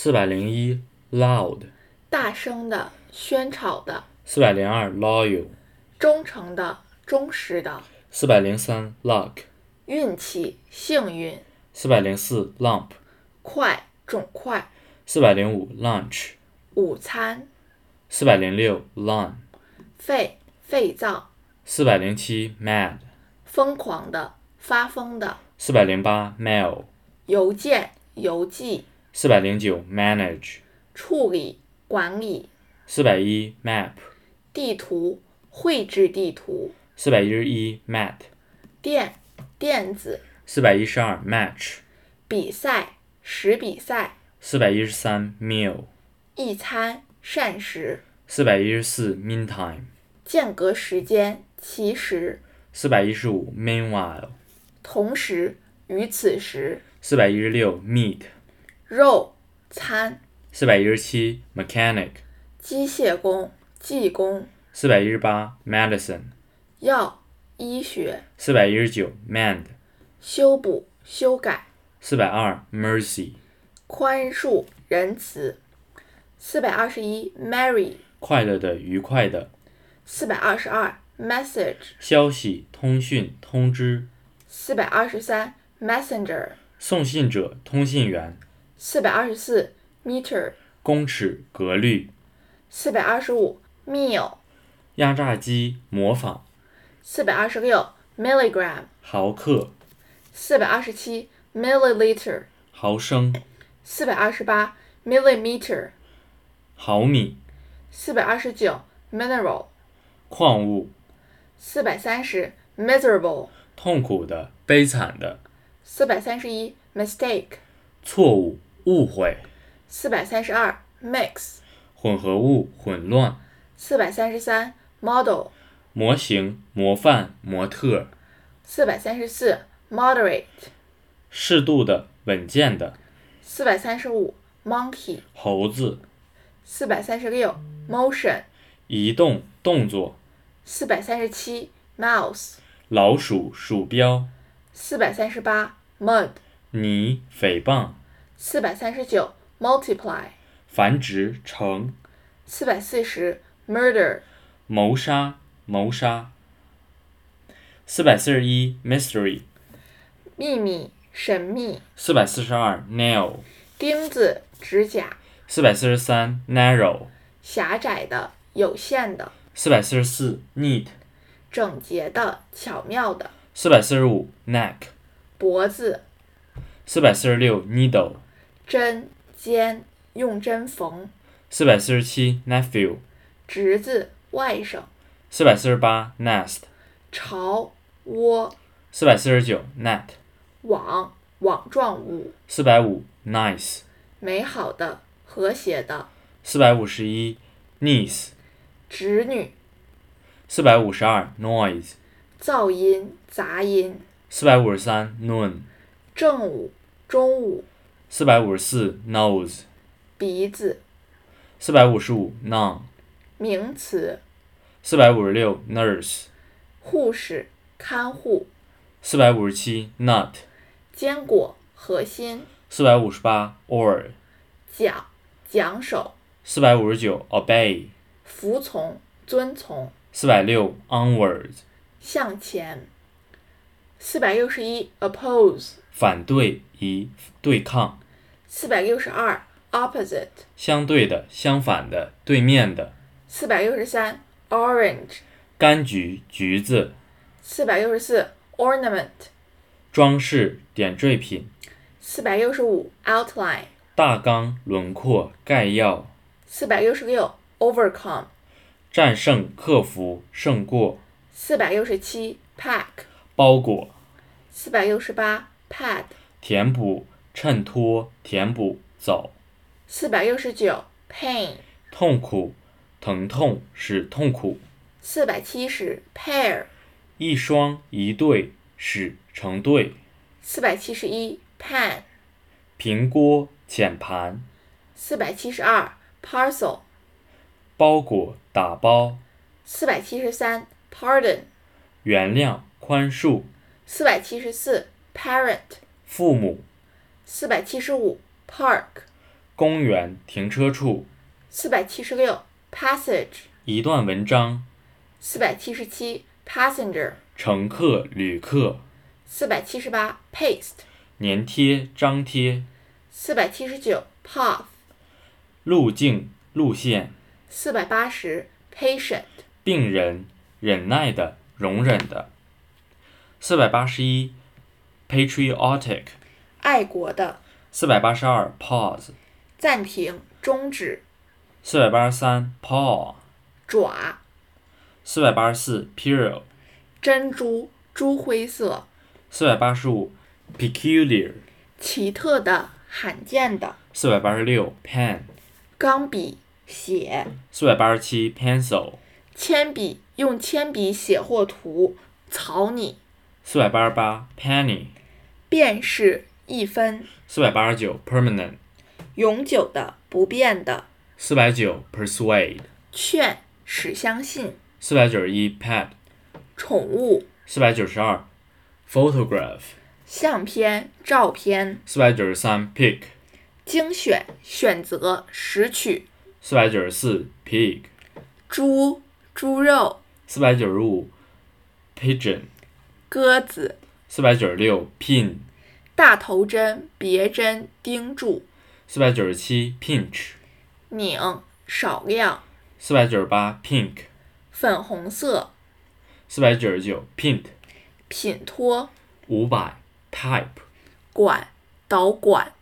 401 loud， 大声的，喧吵的， 402 loyal， 忠诚的，忠实的， 403 luck， 运气，幸运， 404 lump， 快，肿块， 405 lunch， 午餐， 406 lawn， 废，废皂， 407 mad， 疯狂的，发疯的， 408 mail， 邮件，邮寄， 409 manage， 处理，管理， 410 map， 地图，绘制地图， 411 mat， 电子， 412 match， 比赛，使比赛， 413 meal， 一餐，膳食， 414 meantime， 间隔时间，其时， 415 meanwhile， 同时，与此时， 416 meat， 肉，餐， 417 mechanic， 机械工，技工， 418 medicine， 药，医学， 419 mend， 修补，修改， 420 mercy， 宽恕，仁慈， 421 marry， 快乐的，愉快的， 422 message， 消息，通讯，通知， 423 messenger， 送信者，通信员， 424 meter， 公尺，格律， 425 meal， 压榨机，模仿， 426 milligram， 毫克， 427 milliliter， 毫升， 428 millimeter， 毫米， 429 mineral， 矿物， 430 miserable， 痛苦的，悲惨的， 431 mistake， 错误，误会， 432 mix， 混合物，混乱， 433 model， 模型，模范，模特， 434 moderate， 适度的，稳健的， 435 monkey， 猴子， 436 motion， 移动，动作， 437 mouse， 老鼠，鼠标， 438 mud， 泥，诽谤， 439 multiply， 繁殖，乘， 440 murder， 谋杀，谋杀， 441 mystery， 秘密，神秘， 442 nail， 钉子，指甲， 443 narrow， 狭窄的，有限的， 444 neat， 整洁的，巧妙的， 445 neck， 脖子， 446 needle， 针，尖，用针缝， 447 nephew， 侄子，外甥， 448 nest， 巢，窝， 449 net， 网，网状物， 450 nice， 美好的，和谐的， 451 niece， 侄女， 452 noise， 噪音，杂音， 453 noon， 正午，中午， 454 nose， 鼻子， 455 none， 名词， 456 nurse， 护士，看护， 457 nut， 坚果，核心， 458 or， 奖，奖手， 459 obey， 服从，遵从， 460 onward， 向前， 461 oppose， 反对，以对抗， 462 opposite， 相对的，相反的，对面的， 463 orange， 柑橘，橘子， 464 ornament， 装饰，点缀品， 465 outline， 大纲，轮廓，概要， 466 overcome， 战胜，克服，胜过， 467 pack， 包裹， 468 pad， 填补，衬托，填补，走， 469 pain， 痛苦，疼痛，使痛苦， 470 pair， 一双，一对，使成对， 471 pan， 平锅，浅盘， 472 parcel， 包裹，打包， 473 pardon， 原谅，宽恕， 474 parent， 父母， 475 park， 公园停车处。 476 passage。 一段文章。 477 passenger。 乘客、旅客。 478 paste。 粘贴、张贴。 479 path。 路径、路线。 480 patient。 病人、忍耐的、容忍的。481 patriotic。 爱国的。 482 pause。 暂停，终止。 483 paw。 爪。 484 pearl。 珍珠，朱灰色。 485 peculiar。 奇特的，罕见的。 486 pen。 钢笔，写。 487 pencil。 铅笔，用铅笔写或涂，草拟。 488 penny。 便士，一分。 489 permanent。 永久的，不变的。 490 persuade。 劝，使相信。 491 pet。 宠物。 492 photograph。 相片，照片。 493 pick。 精选，选择，拾取。 494 pig。 猪，猪肉。 495 pigeon。 鸽子。 496 pin。 大头针，别针，钉住。 497 pinch。 拧，少量。 498 pink。 粉红色。 499 pint。 品托。 500 type。 管，导管。